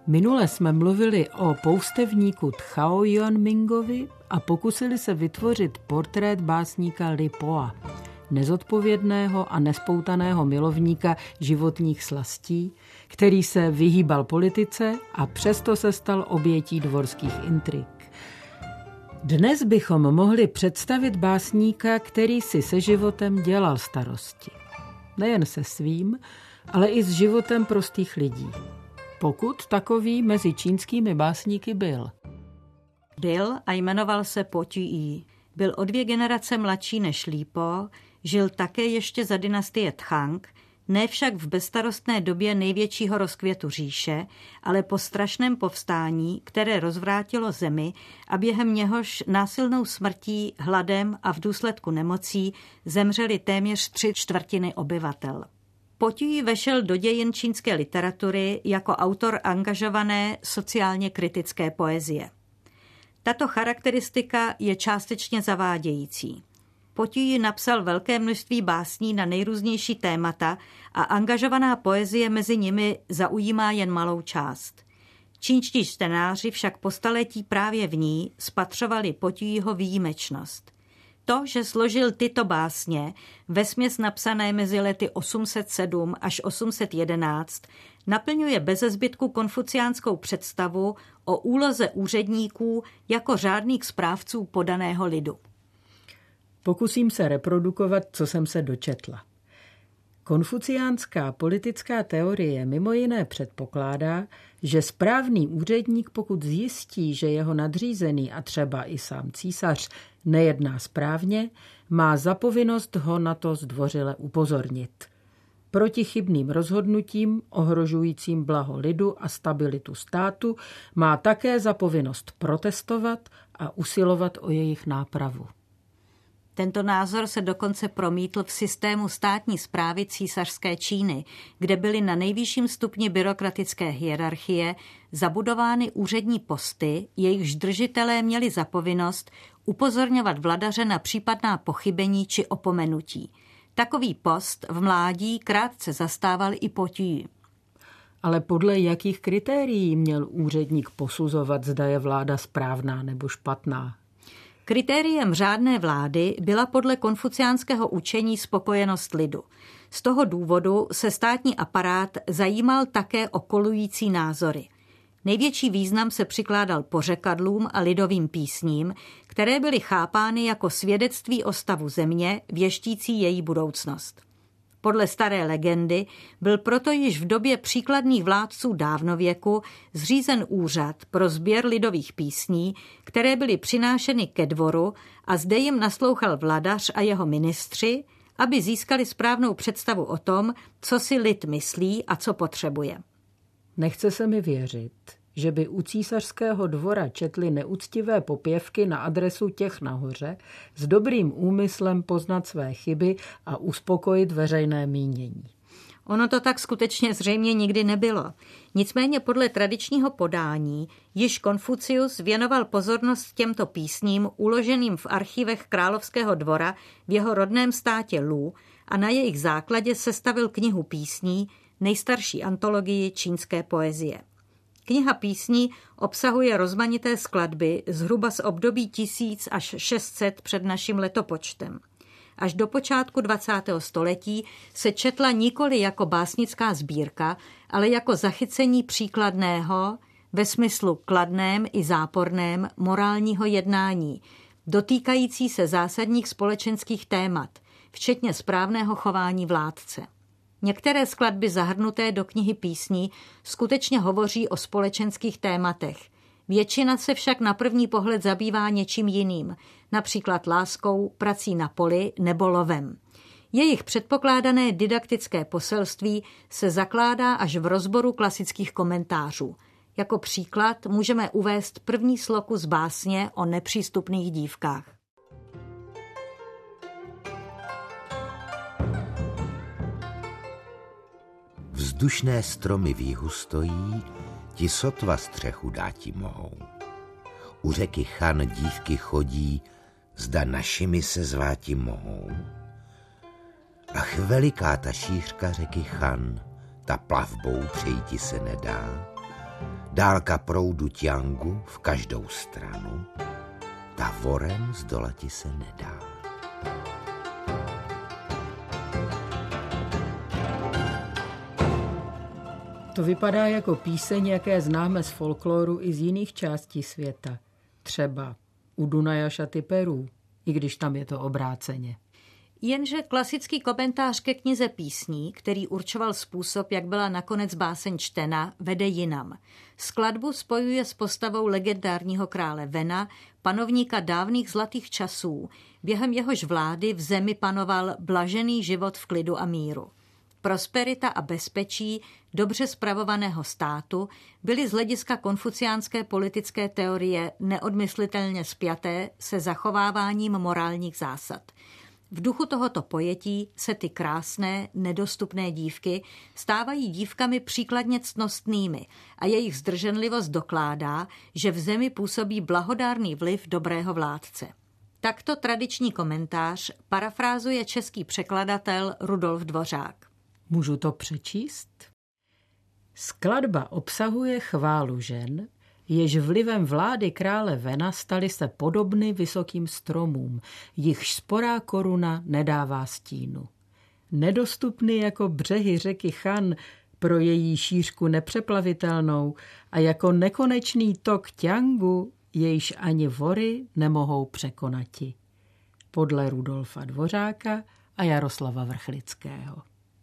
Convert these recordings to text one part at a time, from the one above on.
Minule jsme mluvili o poustevníku Tchao Yuanmingovi a pokusili se vytvořit portrét básníka Li Poa, nezodpovědného a nespoutaného milovníka životních slastí, který se vyhýbal politice a přesto se stal obětí dvorských intrik. Dnes bychom mohli představit básníka, který si se životem dělal starosti. Nejen se svým, ale i s životem prostých lidí. Pokud takový mezi čínskými básníky byl. Byl a jmenoval se Po Ťu-jí. Byl o 2 generace mladší než Li Po, žil také ještě za dynastie Tchang, ne však v bezstarostné době největšího rozkvětu říše, ale po strašném povstání, které rozvrátilo zemi a během něhož násilnou smrtí, hladem a v důsledku nemocí zemřeli téměř 3/4 obyvatel. Po Ťu-jí vešel do dějin čínské literatury jako autor angažované sociálně kritické poezie. Tato charakteristika je částečně zavádějící. Po Ťu-jí napsal velké množství básní na nejrůznější témata a angažovaná poezie mezi nimi zaujímá jen malou část. Čínští čtenáři však po staletí právě v ní spatřovali Po Ťu-jího výjimečnost. To, že složil tyto básně, vesměs napsané mezi lety 807 až 811, naplňuje bezezbytku konfuciánskou představu o úloze úředníků jako řádných správců podaného lidu. Pokusím se reprodukovat, co jsem se dočetla. Konfuciánská politická teorie mimo jiné předpokládá, že správný úředník, pokud zjistí, že jeho nadřízený a třeba i sám císař nejedná správně, má za povinnost ho na to zdvořile upozornit. Proti chybným rozhodnutím ohrožujícím blaho lidu a stabilitu státu má také za povinnost protestovat a usilovat o jejich nápravu. Tento názor se dokonce promítl v systému státní správy císařské Číny, kde byly na nejvyšším stupni byrokratické hierarchie zabudovány úřední posty, jejichž držitelé měli za povinnost upozorňovat vladaře na případná pochybení či opomenutí. Takový post v mládí krátce zastával i Po Ťu-jí. Ale podle jakých kritérií měl úředník posuzovat, zda je vláda správná nebo špatná? Kritériem řádné vlády byla podle konfuciánského učení spokojenost lidu. Z toho důvodu se státní aparát zajímal také o kolující názory. Největší význam se přikládal pořekadlům a lidovým písním, které byly chápány jako svědectví o stavu země, věštící její budoucnost. Podle staré legendy byl proto již v době příkladných vládců dávnověku zřízen úřad pro sběr lidových písní, které byly přinášeny ke dvoru a zde jim naslouchal vladař a jeho ministři, aby získali správnou představu o tom, co si lid myslí a co potřebuje. Nechce se mi věřit, že by u císařského dvora četli neúctivé popěvky na adresu těch nahoře s dobrým úmyslem poznat své chyby a uspokojit veřejné mínění. Ono to tak skutečně zřejmě nikdy nebylo. Nicméně podle tradičního podání již Konfucius věnoval pozornost těmto písním uloženým v archivech královského dvora v jeho rodném státě Lu a na jejich základě sestavil knihu písní, nejstarší antologii čínské poezie. Kniha písní obsahuje rozmanité skladby zhruba z období 1000 až 600 před naším letopočtem. Až do počátku 20. století se četla nikoli jako básnická sbírka, ale jako zachycení příkladného, ve smyslu kladném i záporném, morálního jednání, dotýkající se zásadních společenských témat, včetně správného chování vládce. Některé skladby zahrnuté do knihy písní skutečně hovoří o společenských tématech. Většina se však na první pohled zabývá něčím jiným, například láskou, prací na poli nebo lovem. Jejich předpokládané didaktické poselství se zakládá až v rozboru klasických komentářů. Jako příklad můžeme uvést první sloku z básně o nepřístupných dívkách. Vzdušné stromy v jihu stojí, ti sotva střechu dáti mohou. U řeky Chan dívky chodí, zda našimi se zváti mohou. Ach, veliká ta šířka řeky Chan, ta plavbou přejíti se nedá. Dálka proudu Tiangu v každou stranu, tavorem zdolati se nedá. To vypadá jako píseň, jaké známe z folkloru i z jiných částí světa. Třeba u Dunaja šaty perů, i když tam je to obráceně. Jenže klasický komentář ke knize písní, který určoval způsob, jak byla nakonec báseň čtena, vede jinam. Skladbu spojuje s postavou legendárního krále Vena, panovníka dávných zlatých časů, během jehož vlády v zemi panoval blažený život v klidu a míru. Prosperita a bezpečí dobře spravovaného státu byly z hlediska konfuciánské politické teorie neodmyslitelně spjaté se zachováváním morálních zásad. V duchu tohoto pojetí se ty krásné, nedostupné dívky stávají dívkami příkladně ctnostnými a jejich zdrženlivost dokládá, že v zemi působí blahodárný vliv dobrého vládce. Takto tradiční komentář parafrázuje český překladatel Rudolf Dvořák. Můžu to přečíst? Skladba obsahuje chválu žen, jež vlivem vlády krále Vena staly se podobny vysokým stromům, jichž sporá koruna nedává stínu. Nedostupný jako břehy řeky Chan pro její šířku nepřeplavitelnou a jako nekonečný tok Tiangu, jejíž ani vory nemohou překonati. Podle Rudolfa Dvořáka a Jaroslava Vrchlického.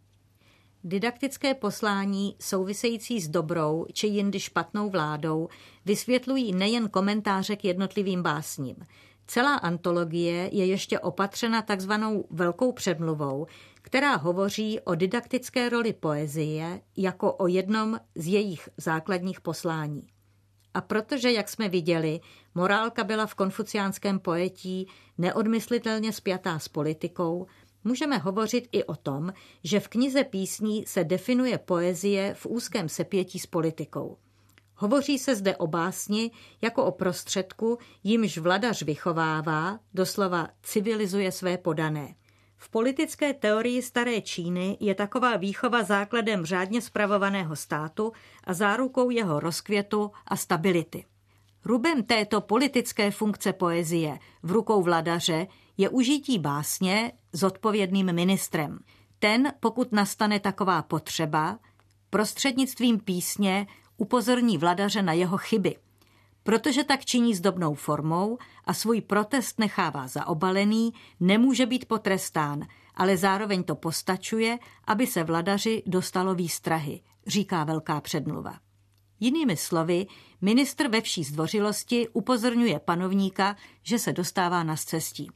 Didaktické poslání související s dobrou či jindy špatnou vládou vysvětlují nejen komentáře k jednotlivým básním. Celá antologie je ještě opatřena takzvanou velkou předmluvou, která hovoří o didaktické roli poezie jako o jednom z jejich základních poslání. A protože, jak jsme viděli, morálka byla v konfuciánském pojetí neodmyslitelně spjatá s politikou, můžeme hovořit i o tom, že v knize písní se definuje poezie v úzkém sepětí s politikou. Hovoří se zde o básni jako o prostředku, jimž vladař vychovává, doslova civilizuje své podané. V politické teorii staré Číny je taková výchova základem řádně spravovaného státu a zárukou jeho rozkvětu a stability. Rubem této politické funkce poezie v rukou vladaře je užití básně zodpovědným ministrem. Ten, pokud nastane taková potřeba, prostřednictvím písně upozorní vladaře na jeho chyby. Protože tak činí zdobnou formou a svůj protest nechává zaobalený, nemůže být potrestán, ale zároveň to postačuje, aby se vladaři dostalo výstrahy, říká velká předmluva. Jinými slovy, ministr ve vší zdvořilosti upozorňuje panovníka, že se dostává na scestí.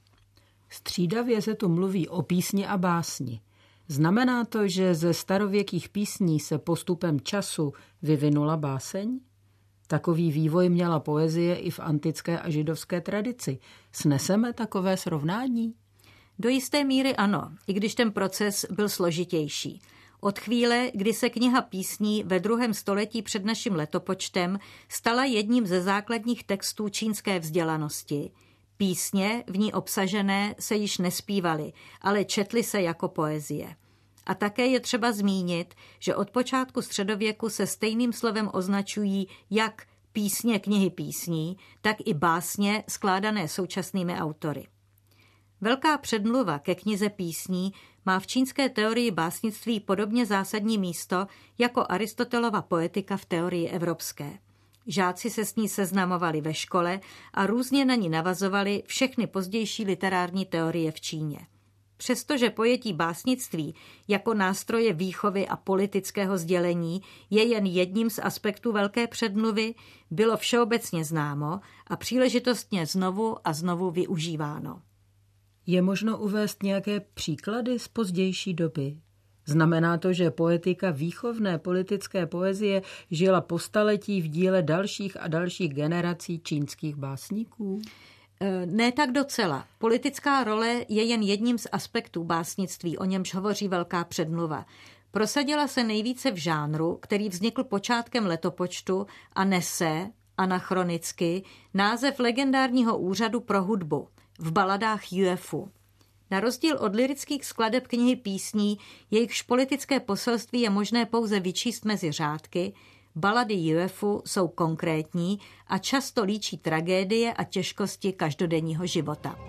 Střídavě se tu mluví o písni a básni. Znamená to, že ze starověkých písní se postupem času vyvinula báseň? Takový vývoj měla poezie i v antické a židovské tradici. Sneseme takové srovnání? Do jisté míry ano, i když ten proces byl složitější. Od chvíle, kdy se kniha písní ve 2. století před naším letopočtem stala jedním ze základních textů čínské vzdělanosti, písně v ní obsažené se již nespívaly, ale četly se jako poezie. A také je třeba zmínit, že od počátku středověku se stejným slovem označují jak písně knihy písní, tak i básně skládané současnými autory. Velká předmluva ke knize písní má v čínské teorii básnictví podobně zásadní místo jako Aristotelova poetika v teorii evropské. Žáci se s ní seznamovali ve škole a různě na ní navazovali všechny pozdější literární teorie v Číně. Přestože pojetí básnictví jako nástroje výchovy a politického sdělení je jen jedním z aspektů velké předmluvy, bylo všeobecně známo a příležitostně znovu a znovu využíváno. Je možno uvést nějaké příklady z pozdější doby? Znamená to, že poetika výchovné politické poezie žila po staletí v díle dalších a dalších generací čínských básníků? Ne tak docela. Politická role je jen jedním z aspektů básnictví, o němž hovoří velká předmluva. Prosadila se nejvíce v žánru, který vznikl počátkem letopočtu a nese, anachronicky, název legendárního úřadu pro hudbu v baladách Juefu. Na rozdíl od lyrických skladeb knihy písní, jejichž politické poselství je možné pouze vyčíst mezi řádky, Balady Juefu jsou konkrétní a často líčí tragédie a těžkosti každodenního života.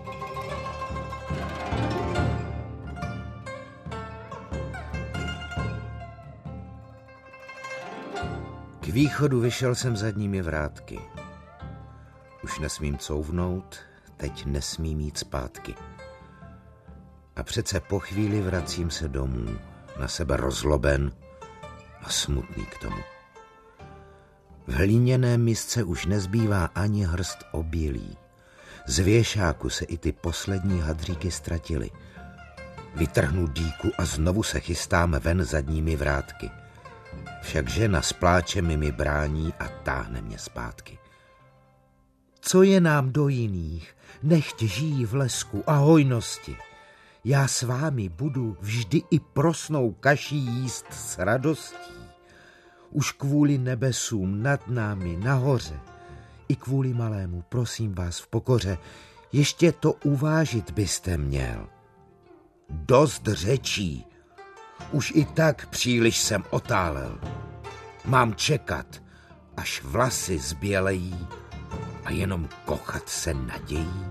K východu vyšel jsem zadními vrátky. Už nesmím couvnout, teď nesmím jít zpátky. A přece po chvíli vracím se domů, na sebe rozloben a smutný k tomu. V hlíněné misce už nezbývá ani hrst obilí. Z věšáku se i ty poslední hadříky ztratily. Vytrhnu dýku a znovu se chystám ven zadními vrátky. Však žena s pláčem mi brání a táhne mě zpátky. Co je nám do jiných, nechť žijí v lesku a hojnosti. Já s vámi budu vždy i prosnou kaší jíst s radostí. Už kvůli nebesům nad námi nahoře, i kvůli malému, prosím vás v pokoře, ještě to uvážit byste měl. Dost řečí, už i tak příliš jsem otálel. Mám čekat, až vlasy zbělejí a jenom kochat se nadějí.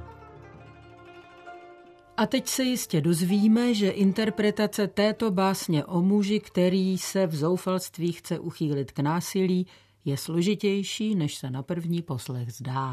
A teď se jistě dozvíme, že interpretace této básně o muži, který se v zoufalství chce uchýlit k násilí, je složitější, než se na první poslech zdá.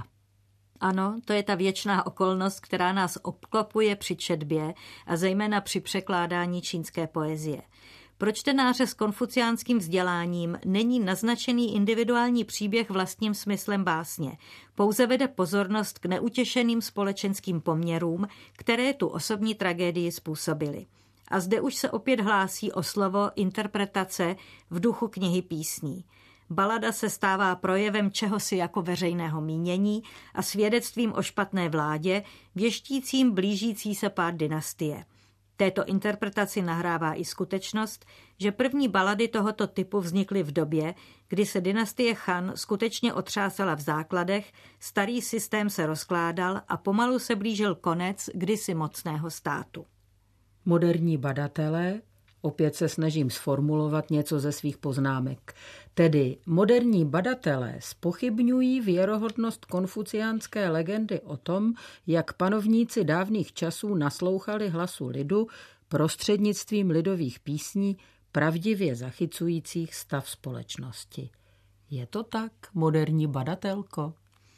Ano, to je ta věčná okolnost, která nás obklopuje při četbě a zejména při překládání čínské poezie. Pro čtenáře s konfuciánským vzděláním není naznačený individuální příběh vlastním smyslem básně. Pouze vede pozornost k neutěšeným společenským poměrům, které tu osobní tragédii způsobily. A zde už se opět hlásí o slovo interpretace v duchu knihy písní. Balada se stává projevem čehosi jako veřejného mínění a svědectvím o špatné vládě, věštícím blížící se pád dynastie. Této interpretaci nahrává i skutečnost, že první balady tohoto typu vznikly v době, kdy se dynastie Han skutečně otřásala v základech, starý systém se rozkládal a pomalu se blížil konec kdysi mocného státu. Moderní badatelé, opět se snažím sformulovat něco ze svých poznámek, tedy moderní badatelé zpochybňují věrohodnost konfuciánské legendy o tom, jak panovníci dávných časů naslouchali hlasu lidu prostřednictvím lidových písní pravdivě zachycujících stav společnosti. Je to tak, moderní badatelko?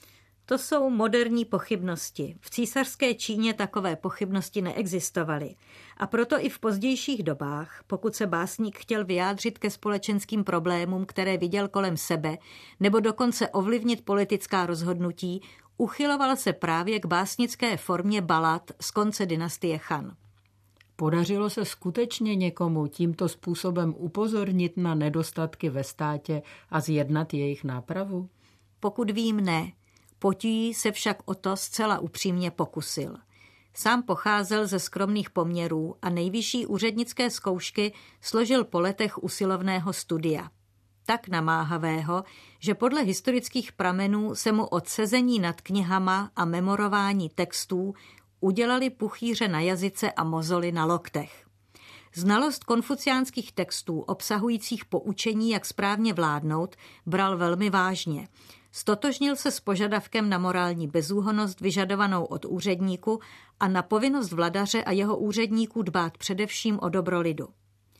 To jsou moderní pochybnosti. V císařské Číně takové pochybnosti neexistovaly. A proto i v pozdějších dobách, pokud se básník chtěl vyjádřit ke společenským problémům, které viděl kolem sebe, nebo dokonce ovlivnit politická rozhodnutí, uchyloval se právě k básnické formě balad z konce dynastie Han. Podařilo se skutečně někomu tímto způsobem upozornit na nedostatky ve státě a zjednat jejich nápravu? Pokud vím, ne. Potíj se však o to zcela upřímně pokusil. Sám pocházel ze skromných poměrů a nejvyšší úřednické zkoušky složil po letech usilovného studia. Tak namáhavého, že podle historických pramenů se mu od sezení nad knihama a memorování textů udělali puchýře na jazyce a mozoly na loktech. Znalost konfuciánských textů obsahujících poučení, jak správně vládnout, bral velmi vážně. Stotožnil se s požadavkem na morální bezúhonnost vyžadovanou od úředníku a na povinnost vladaře a jeho úředníků dbát především o dobro lidu.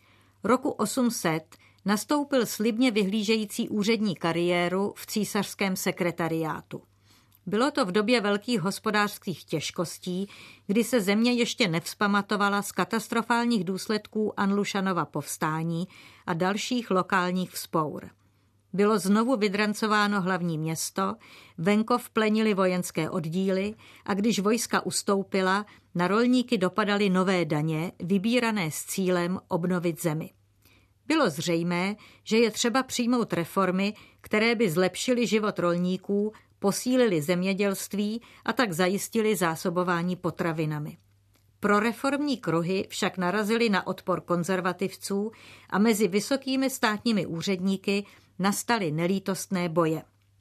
Roku 800 nastoupil slibně vyhlížející úřední kariéru v císařském sekretariátu. Bylo to v době velkých hospodářských těžkostí, kdy se země ještě nevzpamatovala z katastrofálních důsledků Anlušanova povstání a dalších lokálních vzpour. Bylo znovu vydrancováno hlavní město, venkov plenily vojenské oddíly a když vojska ustoupila, na rolníky dopadaly nové daně, vybírané s cílem obnovit zemi. Bylo zřejmé, že je třeba přijmout reformy, které by zlepšily život rolníků, posílily zemědělství a tak zajistily zásobování potravinami. Proreformní kruhy však narazily na odpor konzervativců a mezi vysokými státními úředníky nastaly nelítostné boje.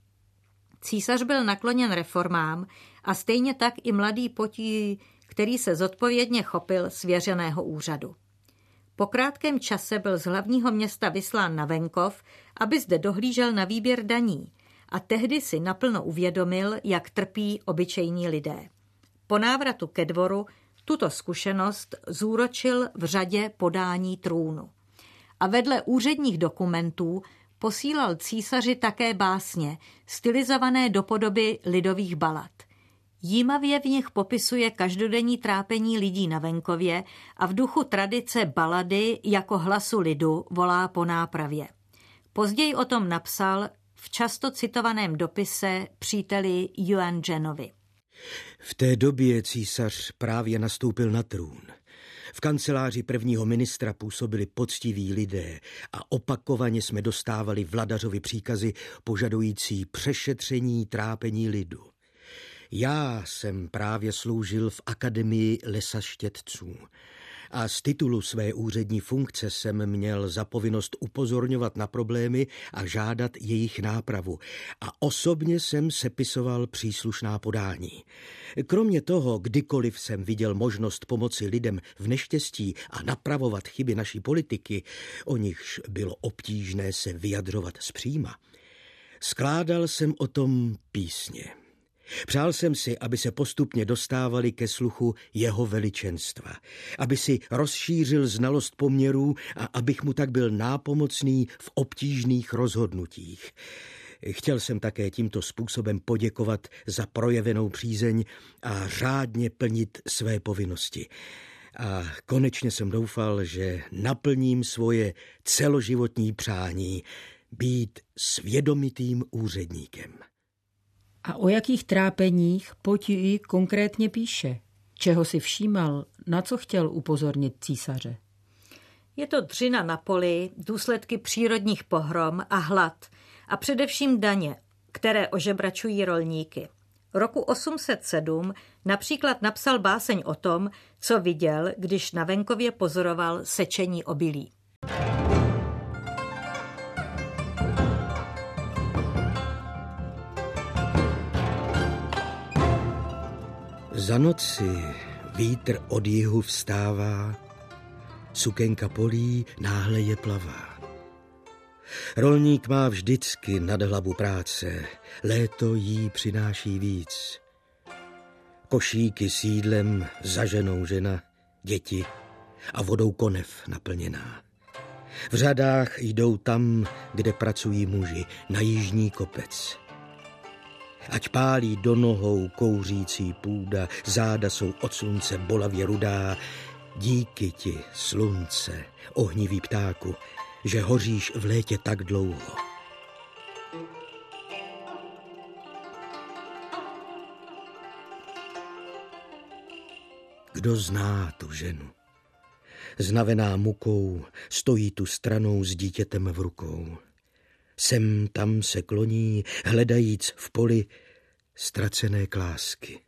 Císař byl nakloněn reformám a stejně tak i mladý Potíj, který se zodpovědně chopil svěřeného úřadu. Po krátkém čase byl z hlavního města vyslán na venkov, aby zde dohlížel na výběr daní, a tehdy si naplno uvědomil, jak trpí obyčejní lidé. Po návratu ke dvoru tuto zkušenost zúročil v řadě podání trůnu. A vedle úředních dokumentů posílal císaři také básně, stylizované do podoby lidových balad. Jímavě v nich popisuje každodenní trápení lidí na venkově a v duchu tradice balady jako hlasu lidu volá po nápravě. Později o tom napsal v často citovaném dopise příteli Euangenovi. V té době císař právě nastoupil na trůn. V kanceláři prvního ministra působili poctiví lidé a opakovaně jsme dostávali vladařovi příkazy požadující přešetření trápení lidu. Já jsem právě sloužil v Akademii lesaštětců a z titulu své úřední funkce jsem měl za povinnost upozorňovat na problémy a žádat jejich nápravu a osobně jsem sepisoval příslušná podání. Kromě toho, kdykoliv jsem viděl možnost pomoci lidem v neštěstí a napravovat chyby naší politiky, o nichž bylo obtížné se vyjadřovat zpříma, skládal jsem o tom písně. Přál jsem si, aby se postupně dostávali ke sluchu jeho veličenstva, aby si rozšířil znalost poměrů a abych mu tak byl nápomocný v obtížných rozhodnutích. Chtěl jsem také tímto způsobem poděkovat za projevenou přízeň a řádně plnit své povinnosti. A konečně jsem doufal, že naplním svoje celoživotní přání být svědomitým úředníkem. A o jakých trápeních Potiui konkrétně píše? Čeho si všímal, na co chtěl upozornit císaře? Je to dřina na poli, důsledky přírodních pohrom a hlad a především daně, které ožebračují rolníky. Roku 807 například napsal báseň o tom, co viděl, když na venkově pozoroval sečení obilí. Za noci vítr od jihu vstává, sukenka polí náhle je plavá. Rolník má vždycky nad hlavu práce, léto jí přináší víc. Košíky s jídlem zaženou žena, děti a vodou konev naplněná. V řadách jdou tam, kde pracují muži, na jižní kopec. Ať pálí do nohou kouřící půda, záda jsou od slunce bolavě rudá. Díky ti, slunce, ohnivý ptáku, že hoříš v létě tak dlouho. Kdo zná tu ženu? Znavená mukou, stojí tu stranou s dítětem v rukou. Sem tam se kloní, hledajíc v poli ztracené klásky.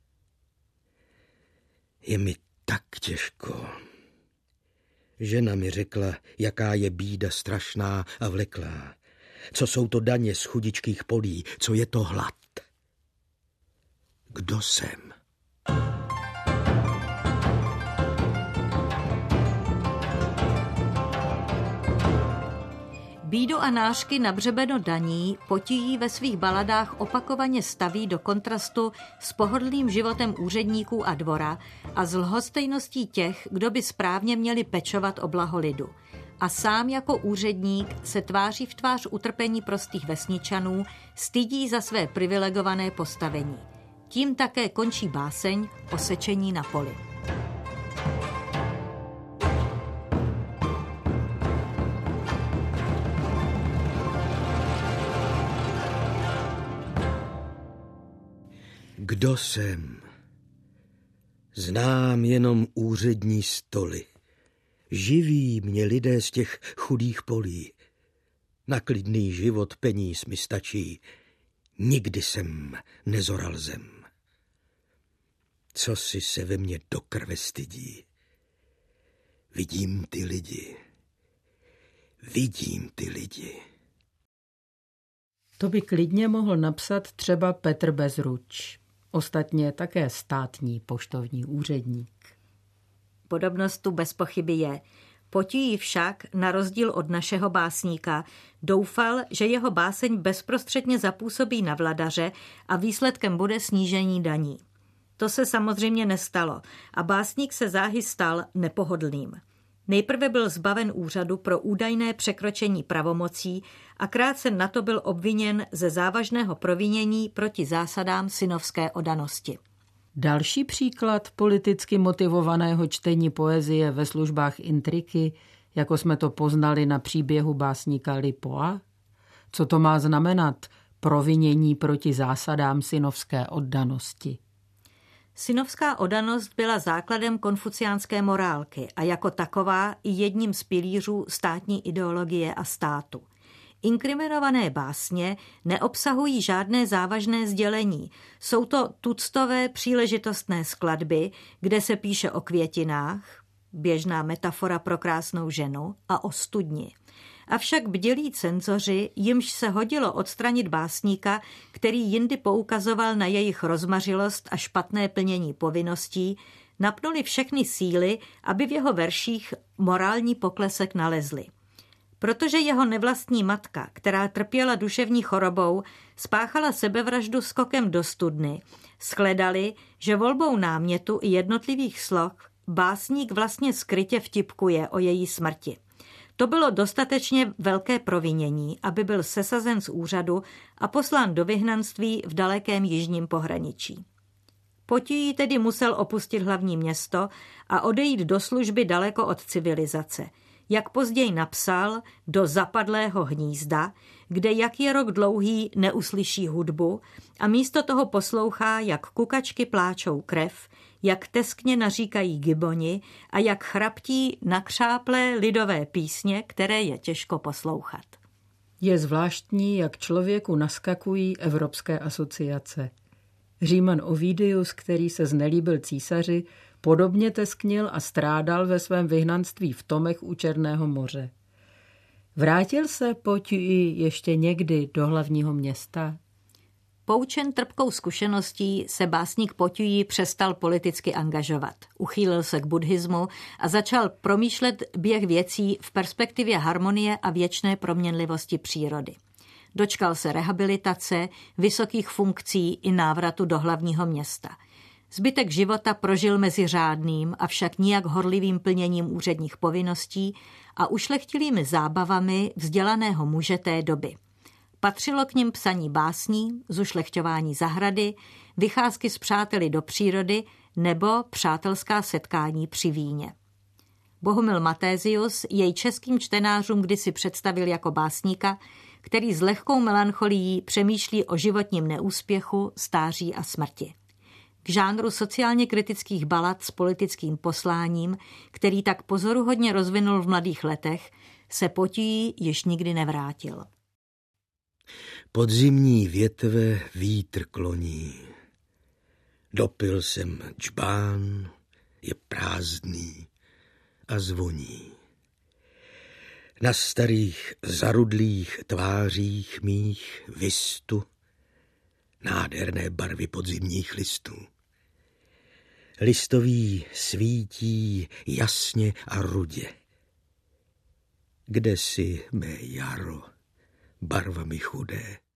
Je mi tak těžko. Žena mi řekla, jaká je bída strašná a vleklá. Co jsou to daně z chudičkých polí, co je to hlad. Kdo jsem? Bídu a nářky na břebeno daní Potijí ve svých baladách opakovaně staví do kontrastu s pohodlným životem úředníků a dvora a s lhostejností těch, kdo by správně měli pečovat o blaho lidu. A sám jako úředník se tváří v tvář utrpení prostých vesničanů, stydí za své privilegované postavení. Tím také končí báseň o sečení na poli. Kdo jsem? Znám jenom úřední stoly. Živí mě lidé z těch chudých polí. Na klidný život peníz mi stačí. Nikdy jsem nezoral zem. Co si se ve mně do krve stydí? Vidím ty lidi. To by klidně mohl napsat třeba Petr Bezruč. Ostatně také státní poštovní úředník. Podobnost tu bez pochyby je. Potíj však, na rozdíl od našeho básníka, doufal, že jeho báseň bezprostředně zapůsobí na vladaře a výsledkem bude snížení daní. To se samozřejmě nestalo a básník se záhy stal nepohodlným. Nejprve byl zbaven úřadu pro údajné překročení pravomocí a krátce na to byl obviněn ze závažného provinění proti zásadám synovské oddanosti. Další příklad politicky motivovaného čtení poezie ve službách intriky, jako jsme to poznali na příběhu básníka Lipoa? Co to má znamenat provinění proti zásadám synovské oddanosti? Synovská oddanost byla základem konfuciánské morálky a jako taková i jedním z pilířů státní ideologie a státu. Inkriminované básně neobsahují žádné závažné sdělení. Jsou to tuctové příležitostné skladby, kde se píše o květinách, běžná metafora pro krásnou ženu, a o studni. Avšak bdělí cenzoři, jimž se hodilo odstranit básníka, který jindy poukazoval na jejich rozmařilost a špatné plnění povinností, napnuli všechny síly, aby v jeho verších morální poklesek nalezli. Protože jeho nevlastní matka, která trpěla duševní chorobou, spáchala sebevraždu skokem do studny, shledali, že volbou námětu i jednotlivých sloh básník vlastně skrytě vtipkuje o její smrti. To bylo dostatečně velké provinění, aby byl sesazen z úřadu a poslán do vyhnanství v dalekém jižním pohraničí. Potíj tedy musel opustit hlavní město a odejít do služby daleko od civilizace. Jak později napsal, do zapadlého hnízda, kde jak je rok dlouhý neuslyší hudbu a místo toho poslouchá, jak kukačky pláčou krev, jak teskně naříkají giboni a jak chraptí nakřáplé lidové písně, které je těžko poslouchat. Je zvláštní, jak člověku naskakují evropské asociace. Říman Ovidius, který se znelíbil císaři, podobně tesknil a strádal ve svém vyhnanství v Tomech u Černého moře. Vrátil se Potíj ještě někdy do hlavního města? Poučen trpkou zkušeností se básník Potíj přestal politicky angažovat. Uchýlil se k buddhismu a začal promýšlet běh věcí v perspektivě harmonie a věčné proměnlivosti přírody. Dočkal se rehabilitace, vysokých funkcí i návratu do hlavního města. Zbytek života prožil mezi řádným, avšak nijak horlivým plněním úředních povinností a ušlechtilými zábavami vzdělaného muže té doby. Patřilo k nim psaní básní, zušlechťování zahrady, vycházky s přáteli do přírody nebo přátelská setkání při víně. Bohumil Matézius jej českým čtenářům kdysi představil jako básníka, který s lehkou melancholií přemýšlí o životním neúspěchu, stáří a smrti. K žánru sociálně kritických balad s politickým posláním, který tak pozoruhodně rozvinul v mladých letech, se Potíj již nikdy nevrátil. Podzimní větve vítr kloní. Dopil jsem džbán, je prázdný a zvoní. Na starých zarudlých tvářích mých vistu nádherné barvy podzimních listů. Listoví svítí jasně a rudě. Kde jsi, mé jaro, barvami chudé?